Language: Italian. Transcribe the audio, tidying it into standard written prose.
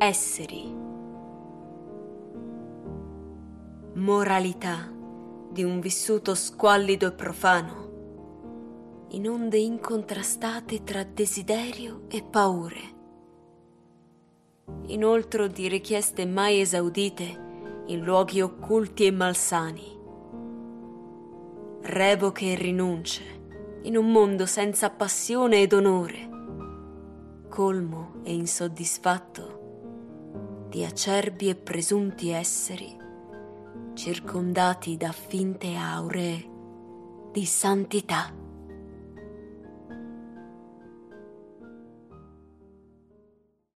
Esseri. Moralità di un vissuto squallido e profano, in onde incontrastate tra desiderio e paure, inoltre di richieste mai esaudite in luoghi occulti e malsani, revoche e rinunce in un mondo senza passione ed onore, colmo e insoddisfatto di acerbi e presunti esseri circondati da finte auree di santità.